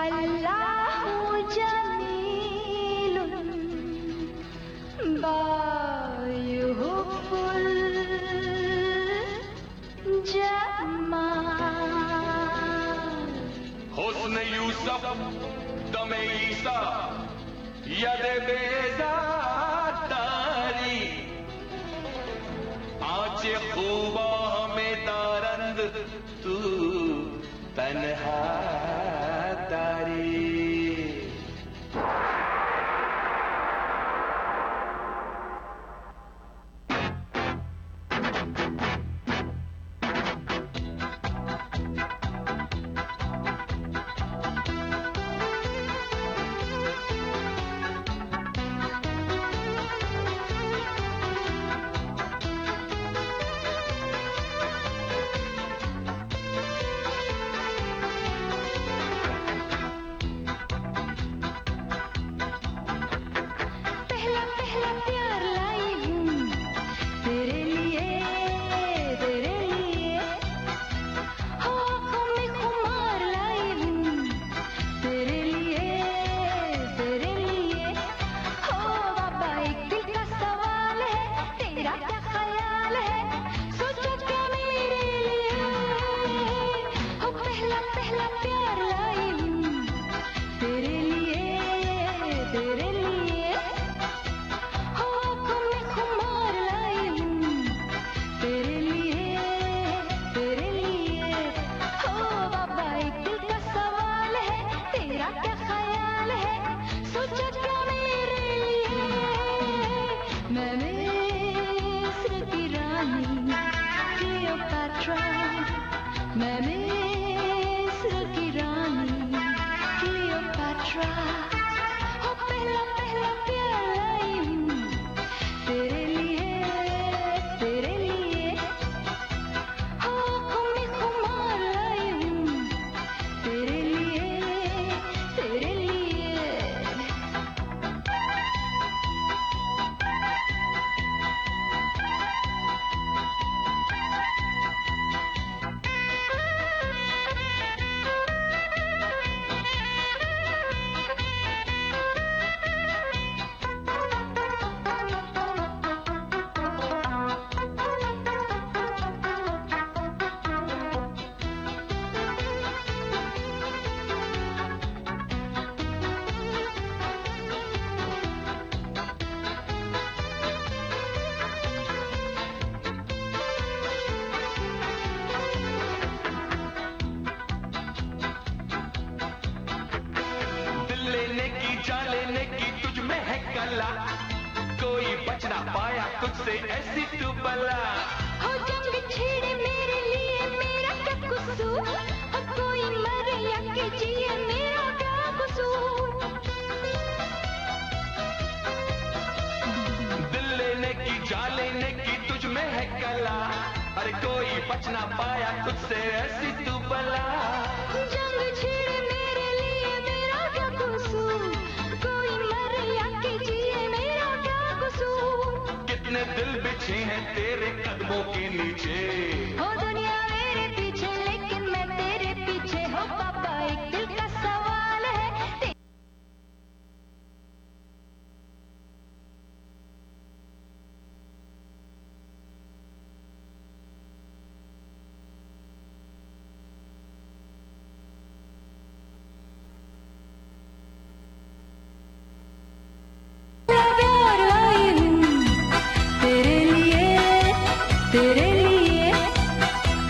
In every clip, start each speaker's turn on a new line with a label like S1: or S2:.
S1: अल्लाहु जमीलुन बायुहुब्बुल जमाल।
S2: हुस्न यूसुफ दमे ईसा यद बेज़ादारी आंचे खूबा में दारंद तू तन्हा तारी। कोई बच ना पाया तुझसे ऐसी तू बला।
S1: हो जंग छेड़े मेरे लिए मेरा क्या कसूर, हो कोई मरे या के जिए मेरा क्या कसूर।
S2: दिल लेने की जान लेने की तुझ में है कला, अरे कोई बच ना पाया तुझसे ऐसी तू बला।
S1: जंग छेड़े मेरे लिए मेरा क्या कसूर, कोई मरे या के जिए मेरा क्या कसूर।
S2: कितने दिल बिछे हैं तेरे कदमों के नीचे,
S1: हो दुनिया मेरे पीछे लेकिन मैं तेरे पीछे। हो पापा एक दिल का सवाल है। तेरे लिए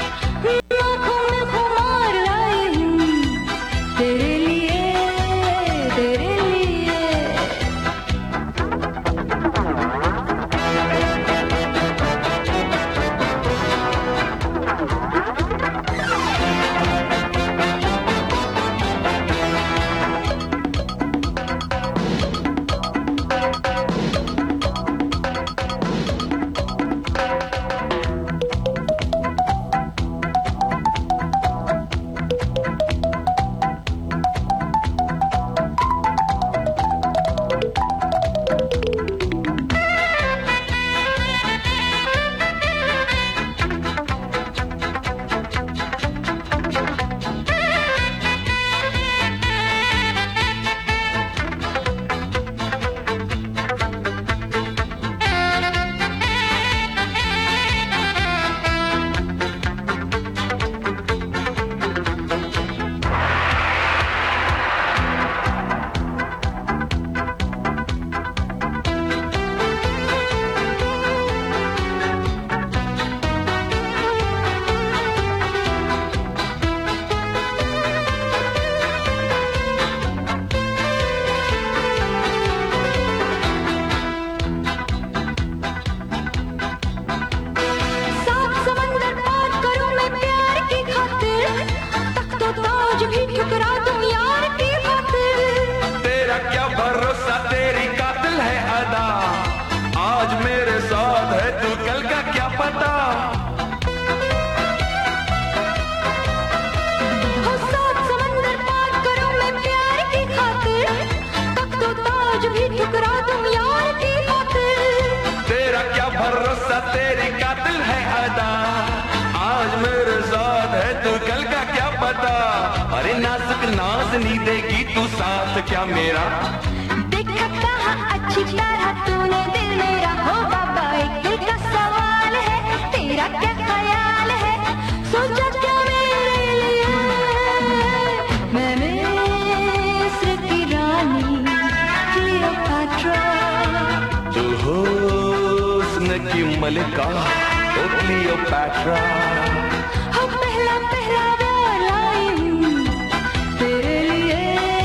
S2: साथ क्या मेरा?
S1: देखा कहाँ अच्छी तरह तूने दिल मेरा, हो बाबा एक दिल का सवाल है, तेरा क्या ख्याल है? सोचा क्या मेरे लिए मैं मिस्र की रानी क्लियोपैट्रा,
S2: तू हुस्न की मलिका ओ क्लियोपैट्रा।
S1: हो पहला पहला बार आई हूँ तेरे लिए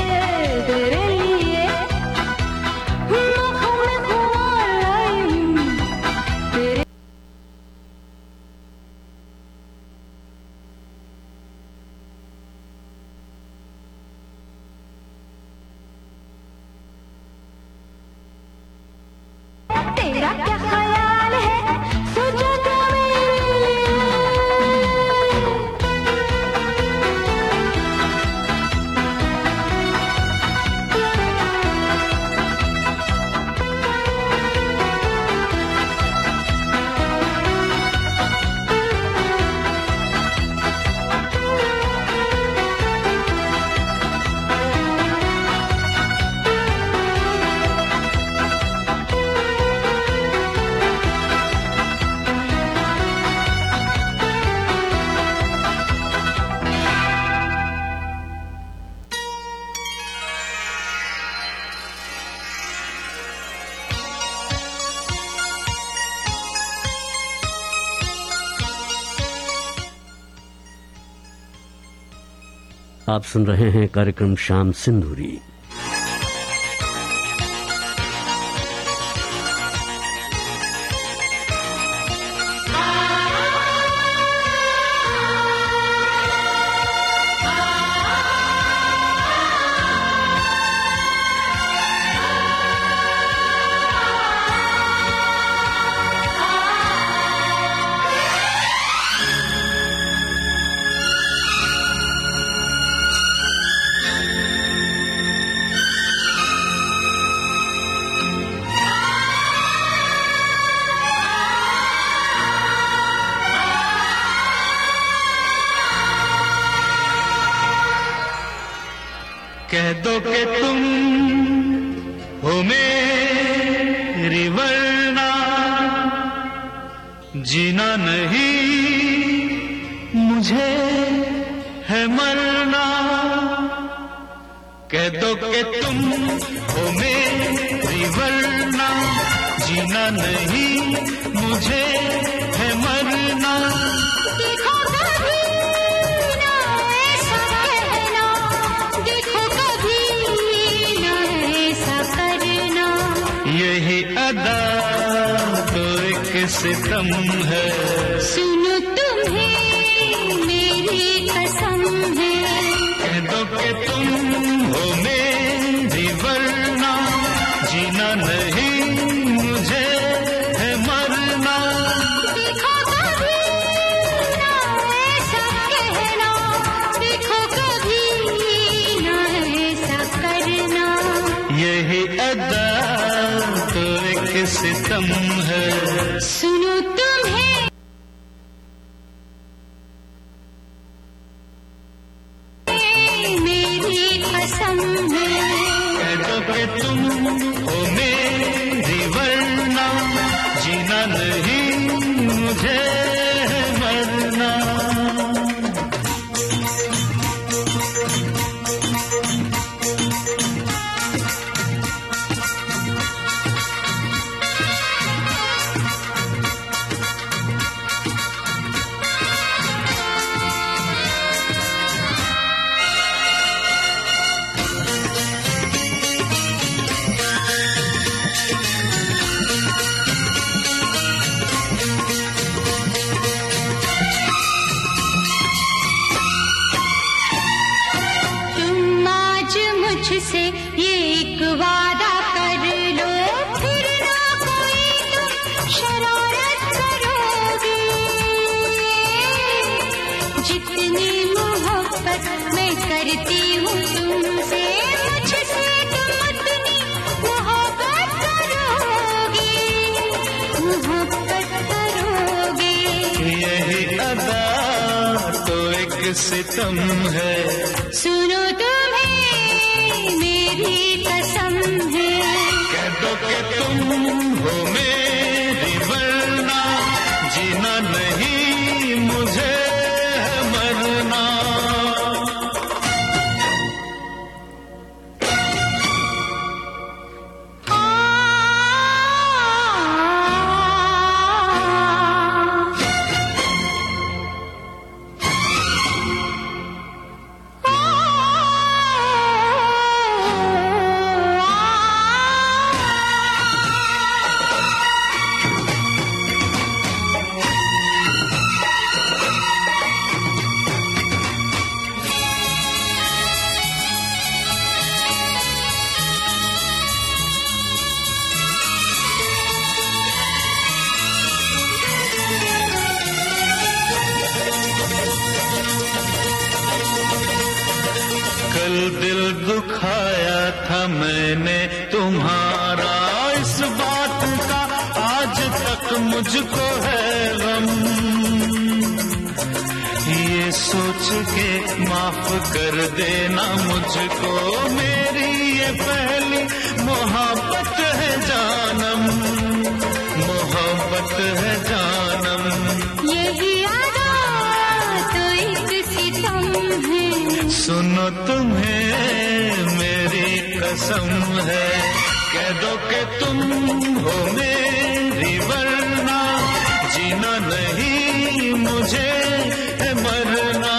S1: आँखों में खुमार आई हूँ तेरे। तेरा क्या ख्याल है? सोचा क्या मेरे लिए?
S3: आप सुन रहे हैं कार्यक्रम शाम सिंदूरी।
S4: कह दो कि तुम हो मेरी वरना जीना नहीं मुझे है मरना। कह दो कि तुम हो मेरी वरना जीना नहीं मुझे है मरना।
S1: देखो कभी ना ऐसा कहना, देखो कभी ना ऐसा करना,
S4: यही अदा तो एक सितम है।
S1: सुनो तुम्हें मेरी कसम है।
S4: कह दो कि तुम हो मेरी वरना जीना नहीं मुझे है मरना।
S1: देखो कभी ना ऐसा कहना, देखो कभी ना ऐसा करना,
S4: यही अदा तो एक सितम है।
S1: सुनो तुम्हें मेरी कसम है।
S4: कह दो कि तुम हो मेरी वरना जीना नहीं मुझे है मरना।
S1: तुम आज मुझसे ये एक वादा कर लो, फिर ना कोई तुम शरारत करोगे। जितनी मोहब्बत मैं करती हूँ तुमसे, मुझसे तुम उतनी मोहब्बत करोगे, मोहब्बत करोगे।
S4: यही अदा तो एक सितम है।
S1: सुनो तुम्हें
S4: हो मेरी, वरना जीना नहीं मुझे है मरना। कल दिल दुखाया था मैंने तुम्हारा, इस बात का आज तक मुझको है गम। ये सोच के माफ कर देना मुझको, मेरी ये पहली मोहब्बत है जानम, मोहब्बत है जानम।
S1: यही आदा तो एक सितम है,
S4: सुनो तुम्हें मेरी कसम है, कह दो कि तुम हो मेरी, वरना जीना नहीं मुझे है मरना।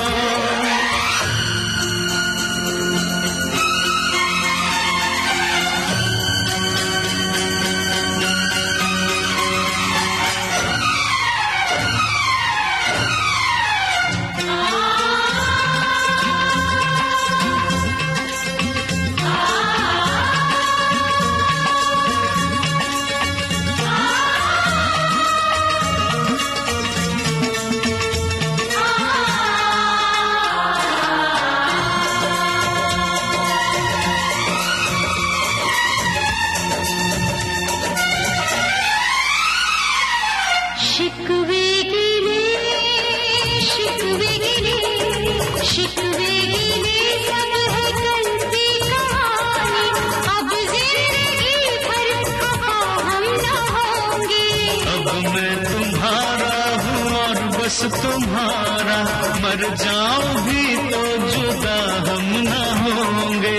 S1: शिकवे गिले शिकवे गिले शिकवे गिले सब है कल की कहानी, अब जिंदगी भर खफा हम न होंगे।
S4: अब मैं तुम्हारा हूँ और बस तुम्हारा, मर जाऊं भी तो जुदा हम न होंगे।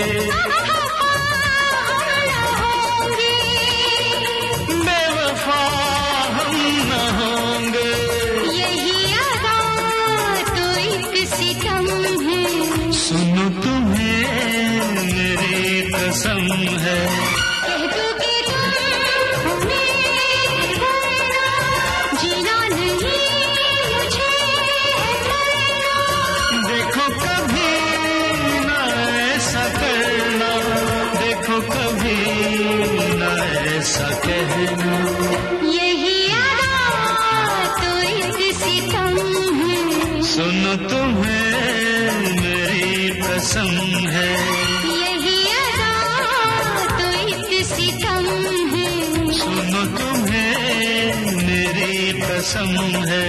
S4: बेवफा हम न होंगे।
S1: यही अदा तो एक सितम है,
S4: सुनो तुम्हें मेरी कसम है,
S1: कह दो कि तुम हो मेरी, वरना जीना नहीं मुझे है मरना।
S4: देखो कभी न ऐसा करना, देखो कभी न ऐसा कहना।
S1: यही अदा तो एक सितम है,
S4: सुनो तुम्हें मेरी कसम है,
S1: यही अदा तो एक सितम है।
S4: सुनो तुम्हें मेरी कसम है।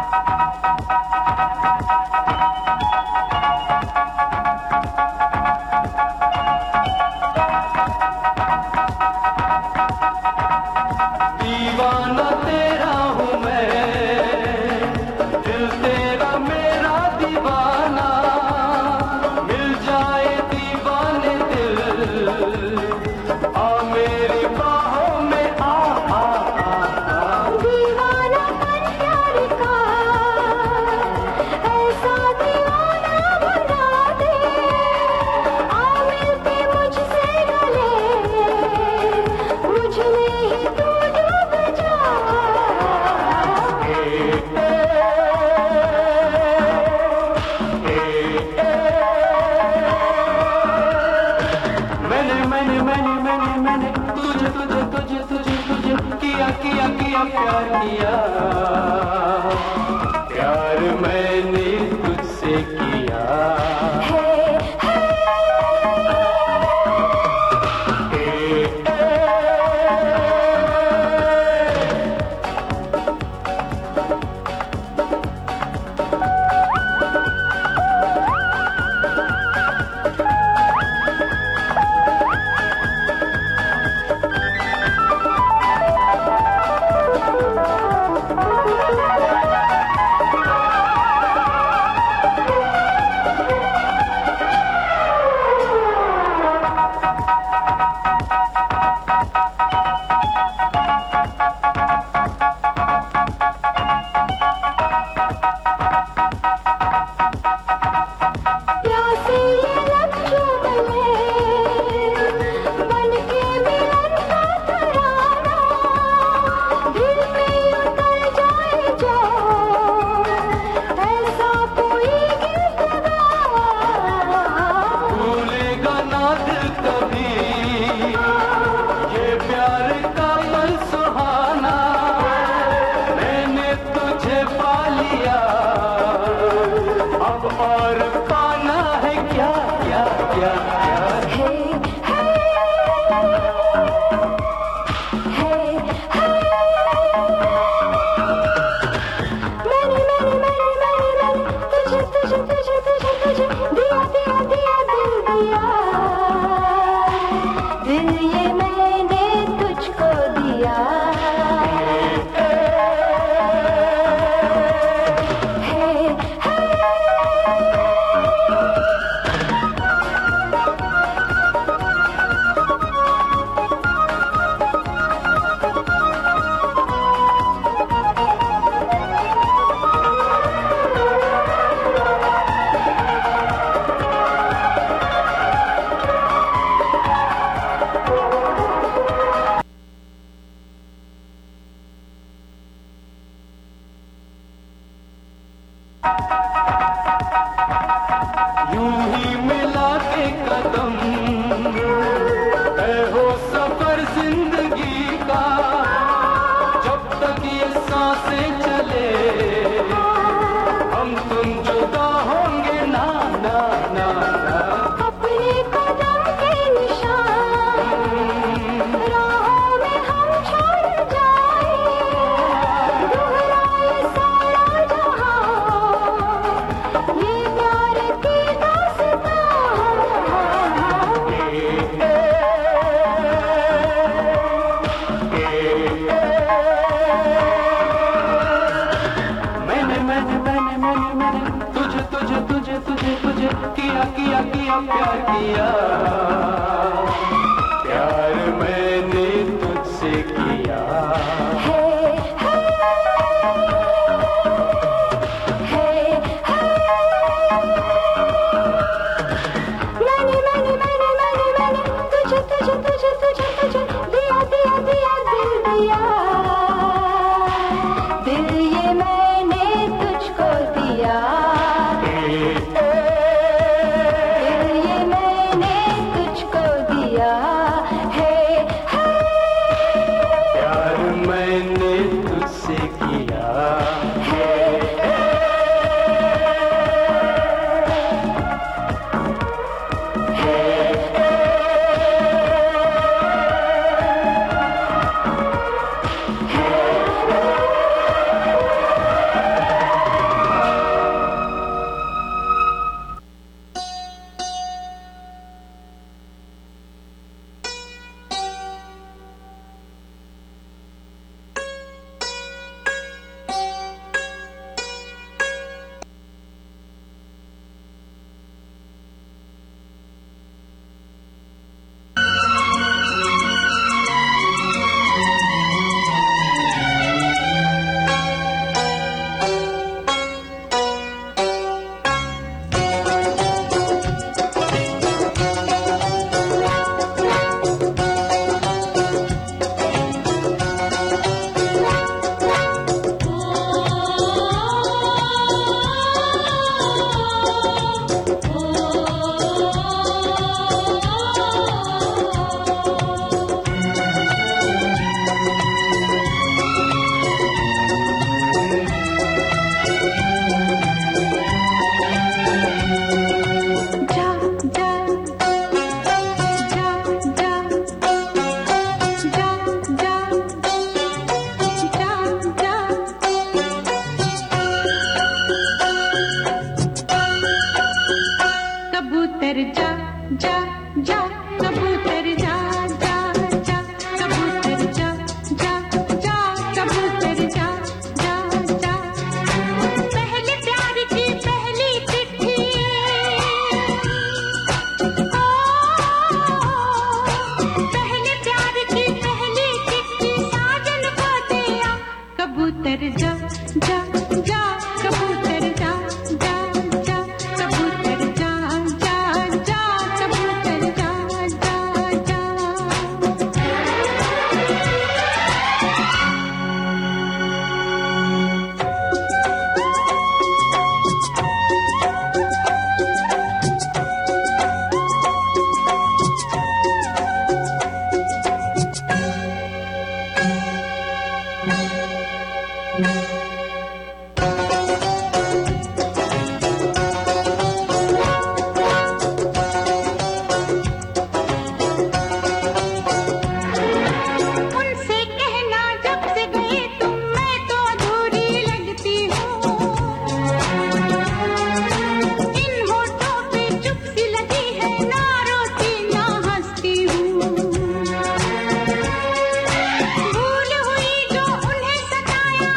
S2: दीवाना तेरा हूँ मैं, दिल तेरा मेरा दीवाना, मिल जाए दीवाने दिल, आ मेरी बाहों में आ, आ, आ, आ।
S1: दीवाना पर प्यार का ऐसा दीवाना बना दे, आ मिलके मुझसे गले, मुझ में ही तू डूब जा।
S2: मैंने तुझे किया प्यार किया, प्यार मैंने तुझसे किया।
S1: प्यासे ये लब चूम ले, बनके मिलन का तराना, दिल में उतर जाए जो ऐसा कोई गीत गाना।
S2: भूलेगा ना दिल कभी ये प्यार का पल सुहाना, मैंने तुझे पा लिया, अब और पाना है क्या क्या क्या क्या।
S1: तुझे दिया दिया दिया दिल दिया, दिल ये मैंने तुझको दिया।
S2: यूं ही मिला के कदम तय हो सफर जिंदगी का, जब तक ये सांसें चले हम तुम जुदा होंगे ना ना ना ना।
S1: अपने कदम के निशान राहों में हम छोड़ जाए, दोहराए सारा जहां ये प्यार की दास्तां।
S2: मैंने तुझे किया प्यार किया, प्यार मैंने तुझसे किया।
S1: तुझे दिया दिया दिया दिल दिया, दिल ये मैंने तुझको दिया। दिल ये मैंने तुझको दिया। जा जा कबूतर जा जा जा कबूतर जा जा जा कबूतर जा जा जा पहले प्यार की पहली चिट्ठी पहले प्यार की पहली चिट्ठी साजन को दिया कबूतर जा जा जा कबूतर जा जा जा कबूतर जा जा जा कबूतर जा जा जा उनसे कहना जब से गए तुम मैं तो अधूरी लगती हूँ इन होठों पे चुप सी लगी है ना रोती ना हंसती हूँ भूल हुई जो उन्हें सताया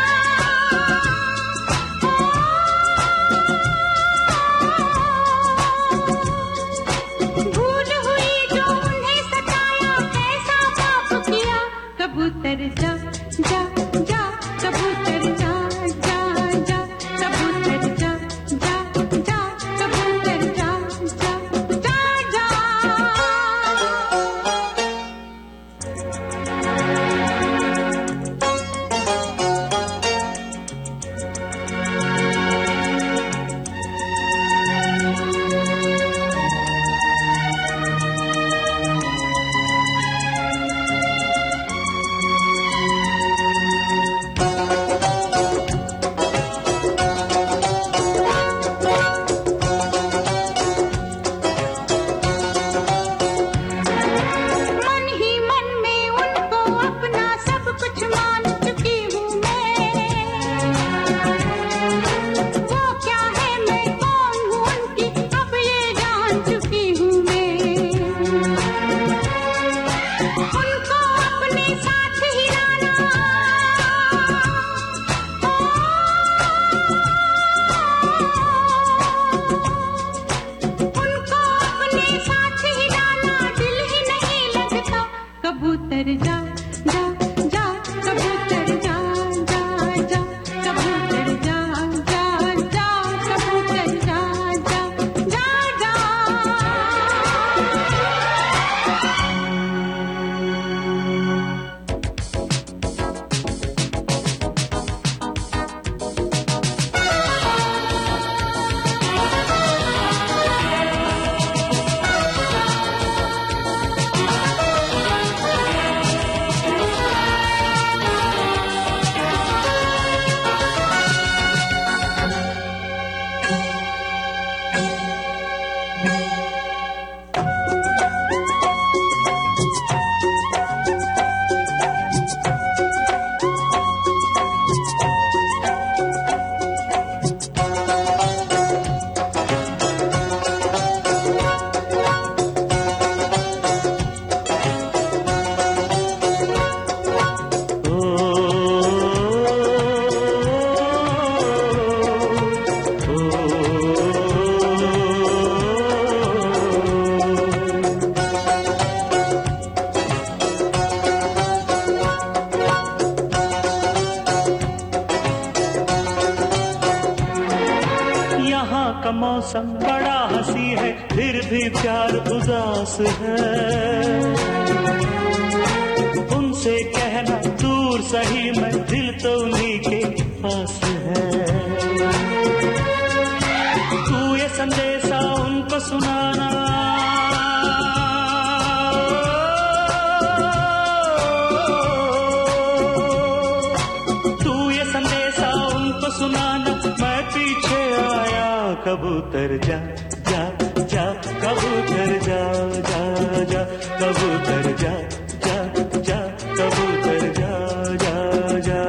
S1: भूल हुई जो उन्हें सताया कैसा पाप किया कबूतर जा जा जा कबूतर जा जा जा कबूतर जा जा जा कबूतर जा जा जा जा मन ही मन में उनको अपना सब कुछ मान चुकी हूँ मैं वो क्या है मैं कौन हूँ उनकी अब ये जान चुकी हूँ मैं उनको अपने साथ ही लाना उनको अपने साथ ही लाना दिल ही नहीं लगता कबूतर जा जा जा कबूतर जा जा जा कबूतर जा जा जा कबूतर जा जा जा जा
S5: यहाँ का मौसम बड़ा हंसी है फिर भी प्यार उदास है उनसे कहना दूर सही मैं दिल तो उन्हीं के पास है तू ये संदेशा उनको सुनाना तू ये संदेशा उनको सुनाना मैं पीछे आया कबूतर जा जा जा कबूतर जा जा जा कबूतर जा जा जा कबूतर जा जा जा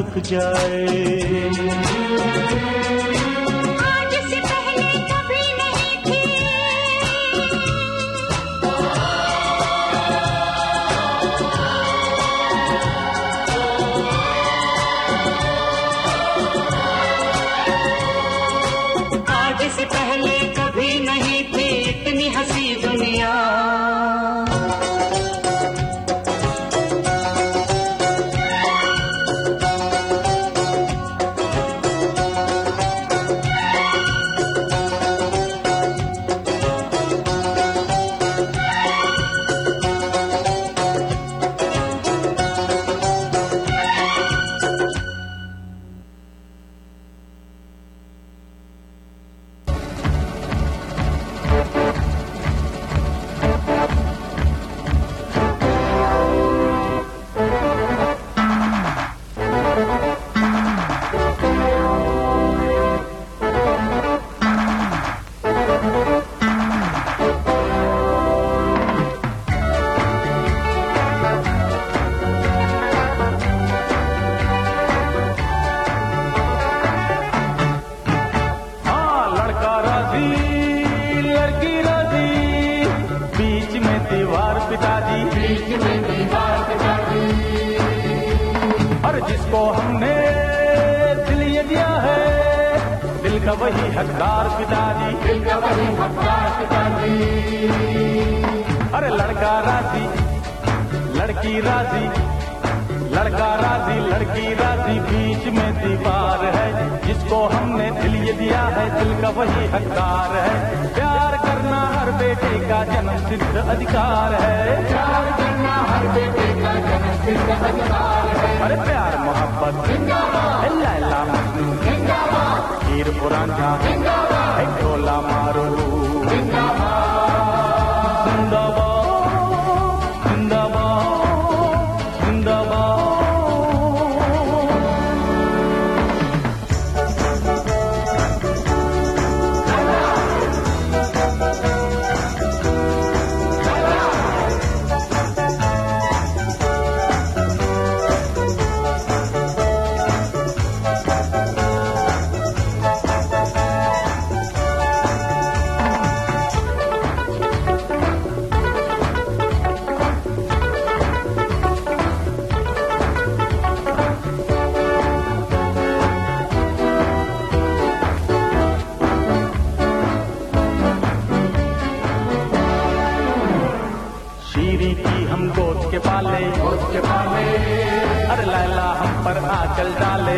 S5: रुक जाए।
S1: आज से पहले कभी नहीं थी,
S5: आज से पहले कभी नहीं थी इतनी हंसी दुनिया।
S2: जिसको हमने दिल ये दिया है, दिल का वही हकदार पिताजी, दिल का वही हकदार पिताजी। अरे लड़का राजी लड़की राजी, लड़का राजी लड़की राजी, बीच में दीवार है। जिसको हमने दिल ये दिया है, दिल का वही हकदार है। प्यार करना हर बेटे का जन्म सिद्ध अधिकार है, प्यार करना हर बेटे का जन्म सिद्ध अधिकार है। अरे प्यार मोहब्बत जिंदाबाद, लैला मजनू जिंदाबाद, हीर पुराना जिंदाबाद, ढोला मारो जिंदाबाद, जिंदाबाद जिंदाबाद जिंदाबाद। अरे लैला हम पर आंचल डाले,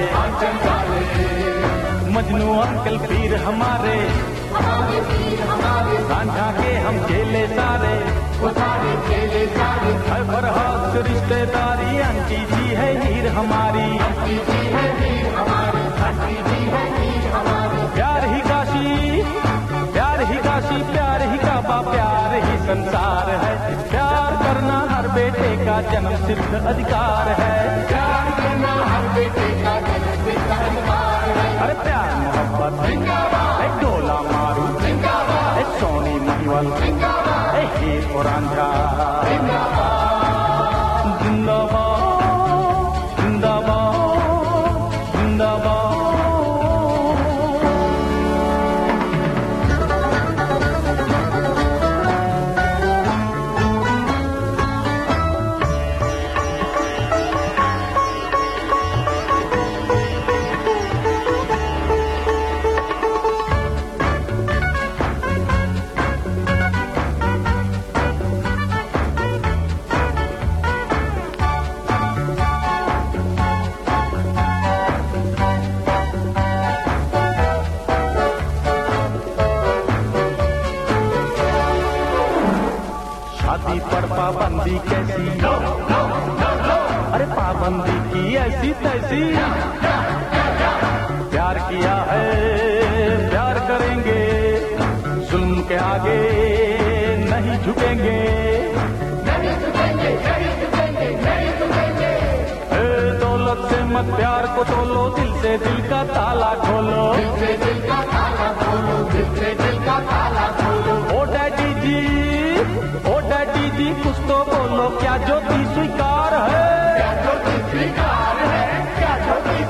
S2: मजनू अंकल पीर हमारे, रांझा के हम चेले सारे, हर बरहात रिश्तेदारी, आंटी जी है हीर हमारी, प्यार ही काशी, प्यार ही काशी, प्यार ही काबा, प्यार ही संसार है। प्यार करना हर बेटे का जन्म सिद्ध अधिकार है, प्यार करना हर बेटे का जन्म सिद्ध अधिकार है। अरे प्यार मोहब्बत जिंदाबाद, एक ढोला मारू जिंदाबाद, एक सोनी महिवल जिंदाबाद, एक हीर और रांझा जिंदाबाद, जिंदाबाद जिंदाबाद जिंदाबाद। पाबंदी कैसी, अरे पाबंदी की ऐसी तैसी, प्यार किया है प्यार करेंगे, जुल्म के आगे नहीं झुकेंगे, दौलत से मत प्यार को तोलो, दिल से दिल का ताला खोलो, दिल से दिल का ताला खोलो, दिल से दिल का ताला खोलो। ओ डैडी जी, ओ डैडी जी कुछ तो बोलो, क्या ज्योति स्वीकार है, क्या ज्योति स्वीकार है, क्या ज्योति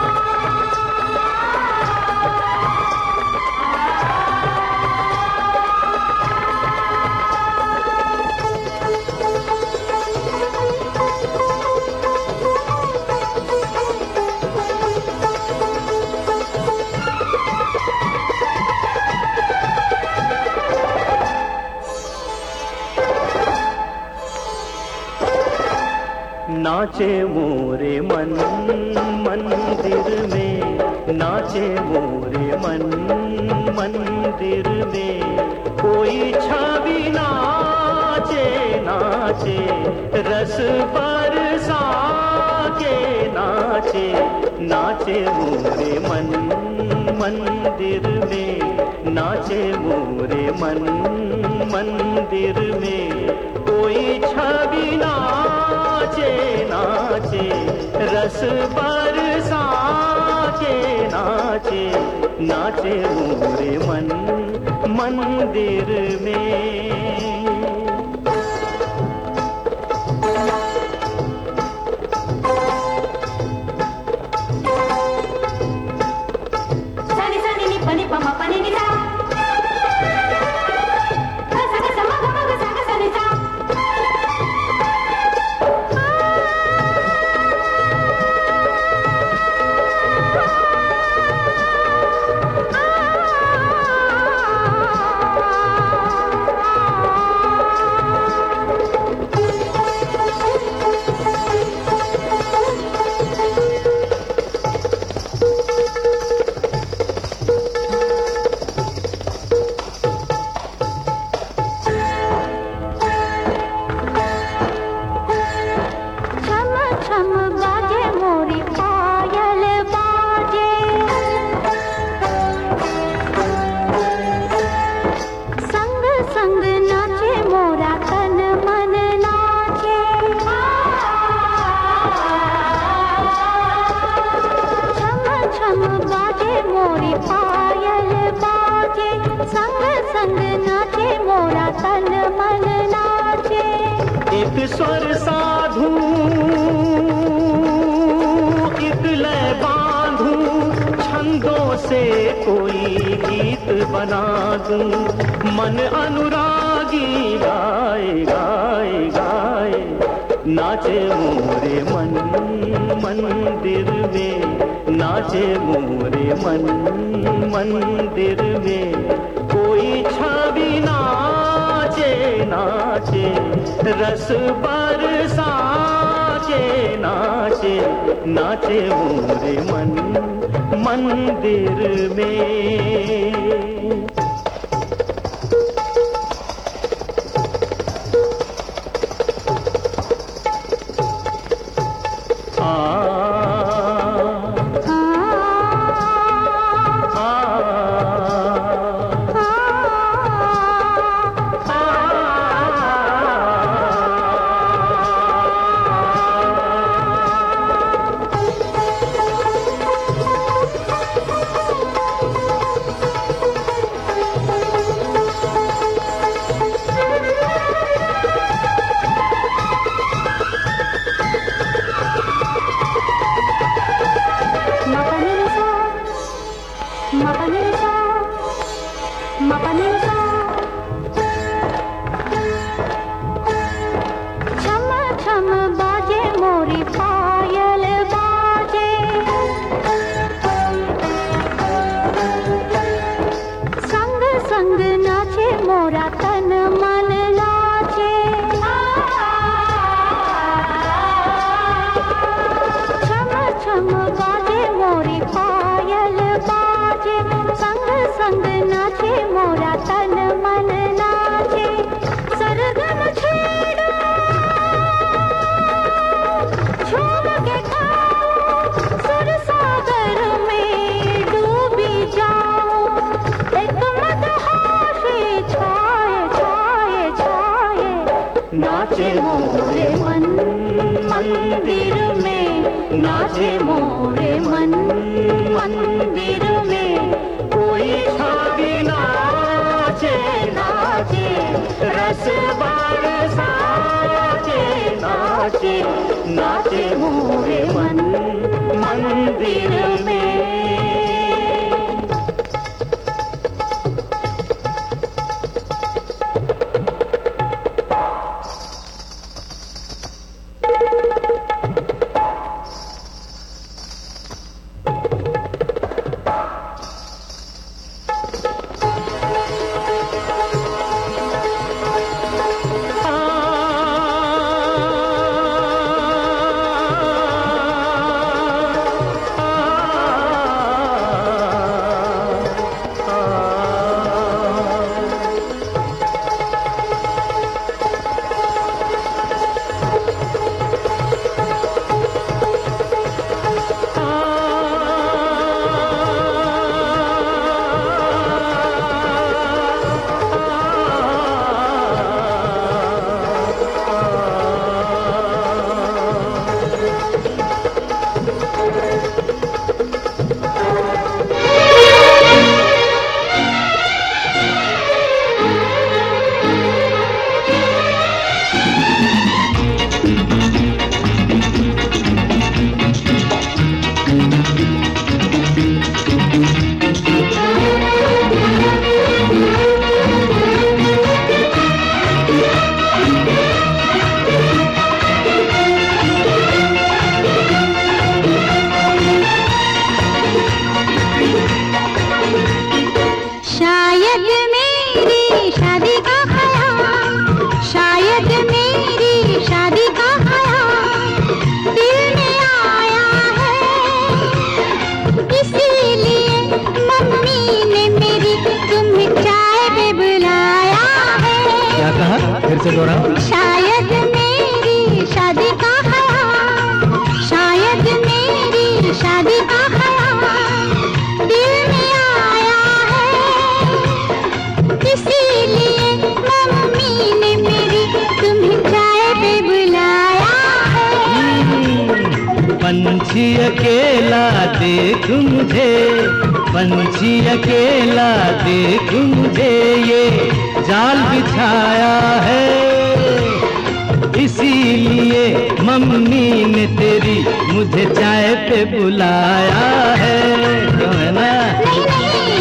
S5: नाचे मोरे मन मंदिर में, नाचे मोरे मन मंदिर में, कोई छवि नाचे नाचे रस बरसा के नाचे, नाचे मोरे मन मंदिर में, नाचे मोरे मन मंदिर में, कोई छवि नाचे नाचे रस बरसा के नाचे, नाचे मोरे मन मंदिर में। स्वर साधू एक लय बांधूं, छंदों से कोई गीत बना दूं, मन अनुरागी गाए गाए गाए, नाचे मोरे मन मंदिर में, नाचे मोरे मन मंदिर में, कोई छवि नाचे नाचे रस बरसा के नाचे, नाचे मोरे मन मंदिर में। नाचे मोरे मन मंदिर में, नाचे मोरे मन मंदिर में, कोई छवि नाचे नाचे रस बरसा के नाचे, नाचे मोरे मन मंदिर में।
S6: से दोहराओ।
S1: शायद मेरी शादी का ख्याल, शायद मेरी शादी का ख्याल दिल में आया है, इसीलिए मम्मी ने मेरी तुम्हें चाय पे बुलाया है।
S6: पंछी अकेला देख मुझे, पंछी अकेला देख मुझे, ये जाल बिछाया है, इसीलिए मम्मी ने तेरी मुझे चाय पे बुलाया है। क्यों है ना?
S1: नहीं नहीं,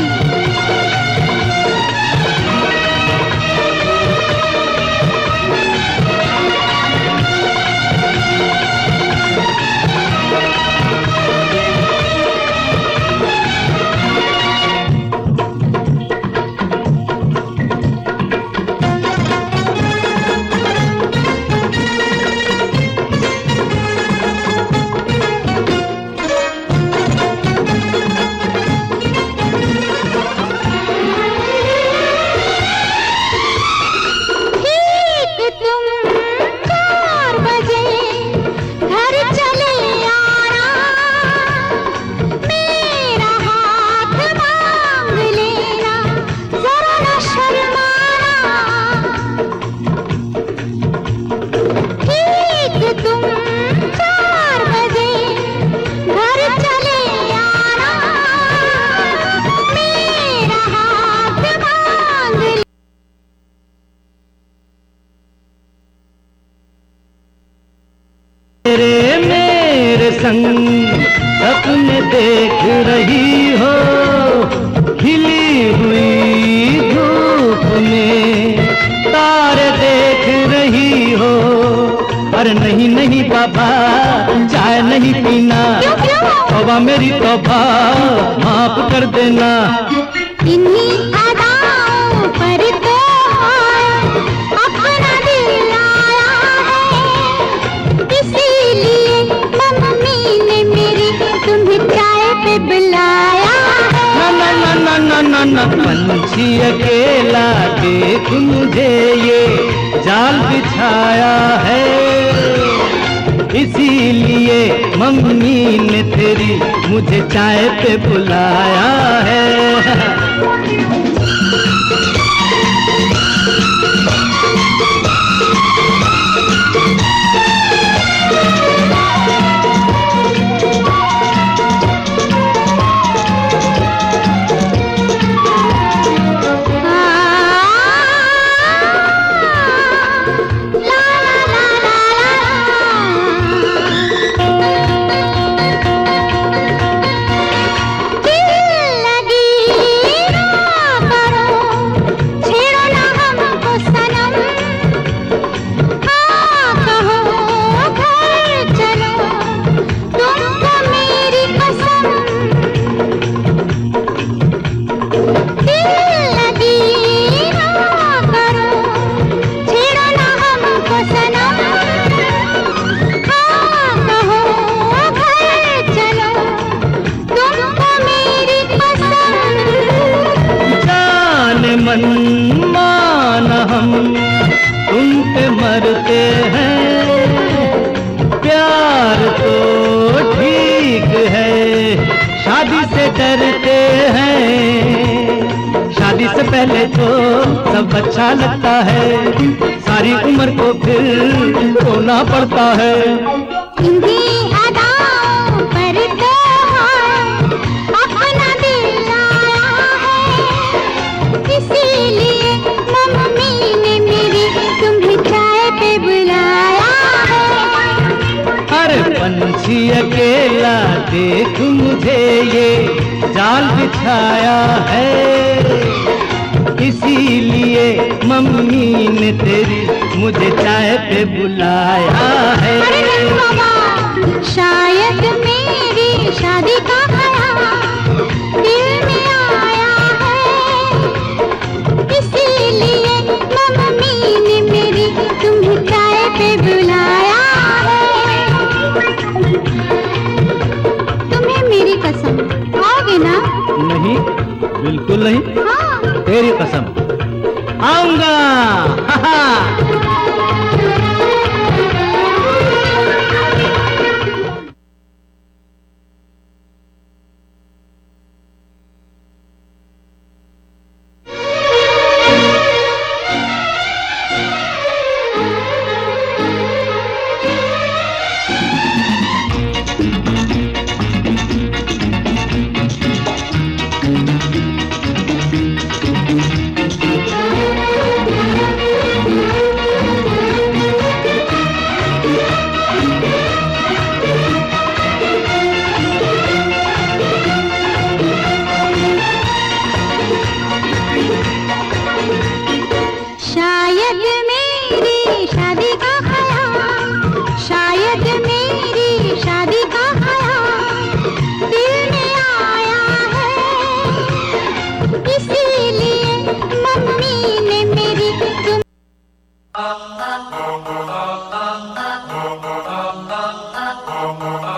S6: मेरे संग सपने देख रही हो, खिली हुई धूप में तारे देख रही हो। अरे नहीं नहीं बाबा, चाय नहीं पीना, तौबा मेरी तौबा, माफ कर देना।
S1: इन्हीं अदाओं पर तो अपना दिल आया है, इसीलिए मम्मी ने मेरी तुम्हें चाय पे बुलाया है।
S6: ना ना ना ना ना ना, पंछी अकेला देख मुझे, ये जाल बिछाया है, इसीलिए मम्मी ने तेरी मुझे चाय पे बुलाया है। माना हम तुम पे मरते हैं, प्यार तो ठीक है, शादी से डरते हैं। शादी से पहले तो सब अच्छा लगता है, सारी उम्र को फिर रोना पड़ता है। पंछी अकेला देख मुझे, ये जाल बिछाया है, इसीलिए मम्मी ने तेरी मुझे चाय पे बुलाया है।
S1: शायद मेरी शादी का ख्याल दिल में आया है, इसीलिए मम्मी ने मेरी तुम्हें चाय पे बुलाया है। तुम्हें मेरी कसम, आओगे ना?
S6: नहीं, बिल्कुल नहीं।
S1: हाँ।
S6: तेरी कसम, आऊंगा।
S7: Bye.